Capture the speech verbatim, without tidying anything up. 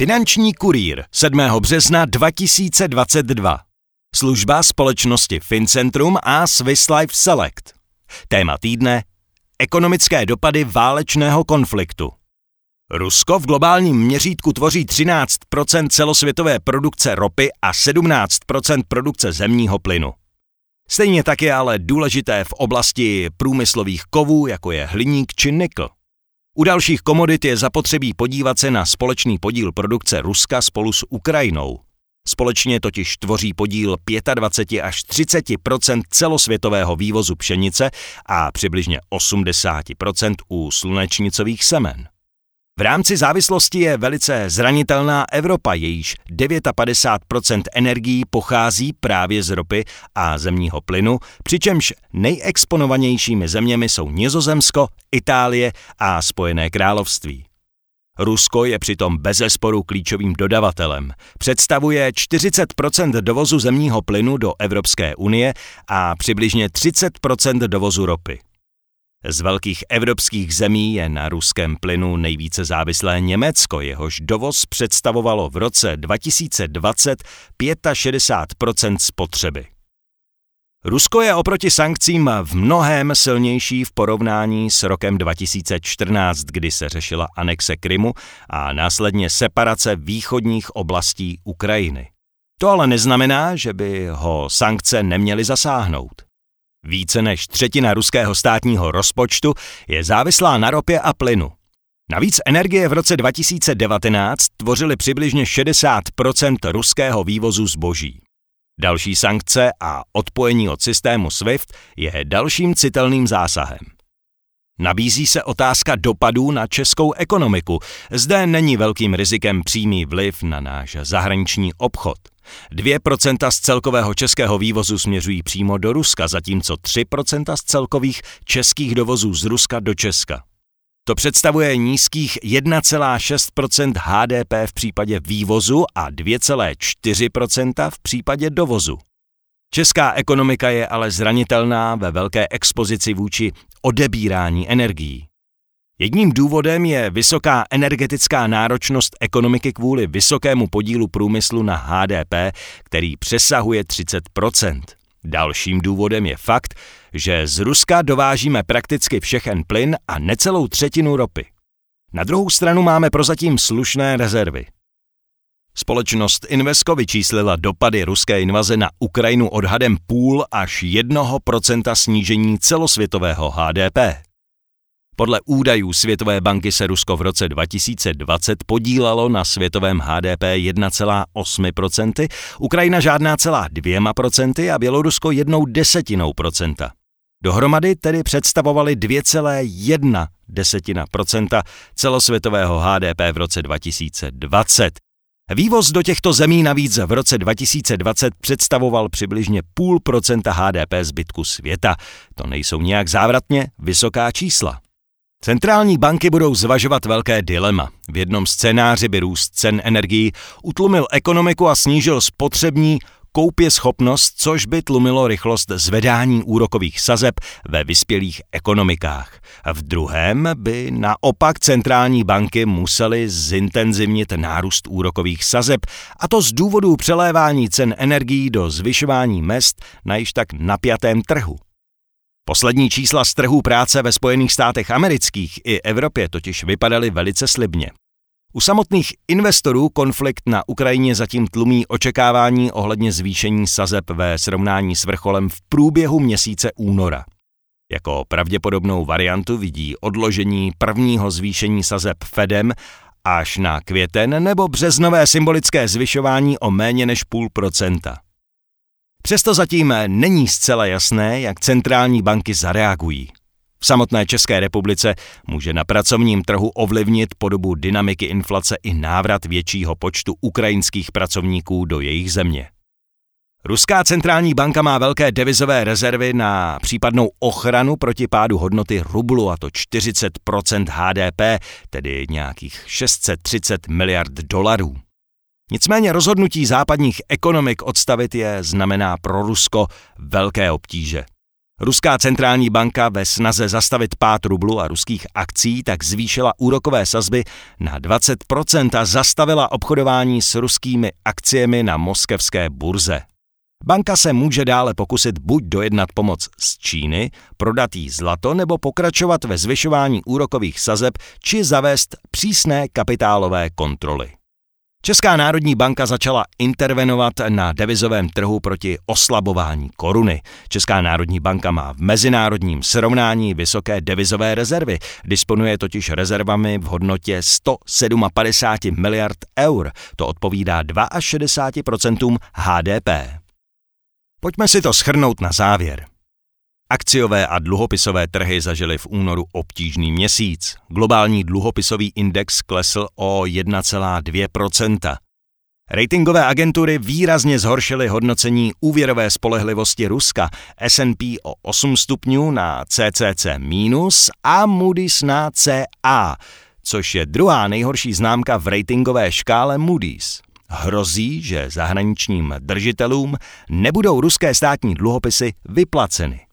Finanční kurýr sedmého března dva tisíce dvacet dva. Služba společnosti Fincentrum a Swiss Life Select. Téma týdne: ekonomické dopady válečného konfliktu. Rusko v globálním měřítku tvoří třináct procent celosvětové produkce ropy a sedmnáct procent produkce zemního plynu. Stejně tak je ale důležité v oblasti průmyslových kovů, jako je hliník či nikl. U dalších komodit je zapotřebí podívat se na společný podíl produkce Ruska spolu s Ukrajinou. Společně totiž tvoří podíl dvacet pět až třicet procent celosvětového vývozu pšenice a přibližně osmdesát procent u slunečnicových semen. V rámci závislosti je velice zranitelná Evropa, jejíž padesát devět procent energií pochází právě z ropy a zemního plynu, přičemž nejexponovanějšími zeměmi jsou Nizozemsko, Itálie a Spojené království. Rusko je přitom bezesporu klíčovým dodavatelem. Představuje čtyřicet procent dovozu zemního plynu do Evropské unie a přibližně třicet procent dovozu ropy. Z velkých evropských zemí je na ruském plynu nejvíce závislé Německo, jehož dovoz představovalo v roce dva tisíce dvacet šedesát pět procent spotřeby. Rusko je oproti sankcím v mnohém silnější v porovnání s rokem dva tisíce čtrnáct, kdy se řešila anexe Krymu a následně separace východních oblastí Ukrajiny. To ale neznamená, že by ho sankce neměly zasáhnout. Více než třetina ruského státního rozpočtu je závislá na ropě a plynu. Navíc energie v roce dva tisíce devatenáct tvořily přibližně šedesát procent ruského vývozu zboží. Další sankce a odpojení od systému SWIFT je dalším citelným zásahem. Nabízí se otázka dopadů na českou ekonomiku. Zde není velkým rizikem přímý vliv na náš zahraniční obchod. dvě procenta z celkového českého vývozu směřují přímo do Ruska, zatímco tři procenta z celkových českých dovozů z Ruska do Česka. To představuje nízkých jedna celá šest procenta H D P v případě vývozu a dvě celá čtyři procenta v případě dovozu. Česká ekonomika je ale zranitelná ve velké expozici vůči odebírání energií. Jedním důvodem je vysoká energetická náročnost ekonomiky kvůli vysokému podílu průmyslu na H D P, který přesahuje třicet procent. Dalším důvodem je fakt, že z Ruska dovážíme prakticky všechen plyn a necelou třetinu ropy. Na druhou stranu máme prozatím slušné rezervy. Společnost Invesco vyčíslila dopady ruské invaze na Ukrajinu odhadem půl až jednoho procenta snížení celosvětového H D P. Podle údajů Světové banky se Rusko v roce dva tisíce dvacet podílelo na světovém H D P jedna celá osm procenta, Ukrajina žádná celá dvě procenta a Bělorusko jednou desetinou procenta. Dohromady tedy představovali dvě celá jedna procenta celosvětového H D P v roce dva tisíce dvacet. Vývoz do těchto zemí navíc v roce dva tisíce dvacet představoval přibližně půl procenta H D P zbytku světa. To nejsou nějak závratně vysoká čísla. Centrální banky budou zvažovat velké dilema. V jednom scénáři by růst cen energií utlumil ekonomiku a snížil spotřební koupěschopnost, což by tlumilo rychlost zvedání úrokových sazeb ve vyspělých ekonomikách. V druhém by naopak centrální banky musely zintenzivnit nárůst úrokových sazeb, a to z důvodu přelévání cen energií do zvyšování mezd na již tak napjatém trhu. Poslední čísla z trhů práce ve Spojených státech amerických i Evropě totiž vypadaly velice slibně. U samotných investorů konflikt na Ukrajině zatím tlumí očekávání ohledně zvýšení sazeb ve srovnání s vrcholem v průběhu měsíce února. Jako pravděpodobnou variantu vidí odložení prvního zvýšení sazeb Fedem až na květen nebo březnové symbolické zvyšování o méně než půl procenta. Přesto zatím není zcela jasné, jak centrální banky zareagují. V samotné České republice může na pracovním trhu ovlivnit podobu dynamiky inflace i návrat většího počtu ukrajinských pracovníků do jejich země. Ruská centrální banka má velké devizové rezervy na případnou ochranu proti pádu hodnoty rublu, a to čtyřicet procent H D P, tedy nějakých šest set třicet miliard dolarů. Nicméně rozhodnutí západních ekonomik odstavit je znamená pro Rusko velké obtíže. Ruská centrální banka ve snaze zastavit pád rublu a ruských akcí tak zvýšila úrokové sazby na dvacet procent a zastavila obchodování s ruskými akciemi na moskevské burze. Banka se může dále pokusit buď dojednat pomoc z Číny, prodat jí zlato nebo pokračovat ve zvyšování úrokových sazeb či zavést přísné kapitálové kontroly. Česká národní banka začala intervenovat na devizovém trhu proti oslabování koruny. Česká národní banka má v mezinárodním srovnání vysoké devizové rezervy, disponuje totiž rezervami v hodnotě sto padesát sedm miliard eur, to odpovídá šedesát dva procent H D P. Pojďme si to shrnout na závěr. Akciové a dluhopisové trhy zažily v únoru obtížný měsíc. Globální dluhopisový index klesl o jedna celá dvě procenta. Ratingové agentury výrazně zhoršily hodnocení úvěrové spolehlivosti Ruska, S and P o osm stupňů na C C C minus a Moody's na C A, což je druhá nejhorší známka v ratingové škále Moody's. Hrozí, že zahraničním držitelům nebudou ruské státní dluhopisy vyplaceny.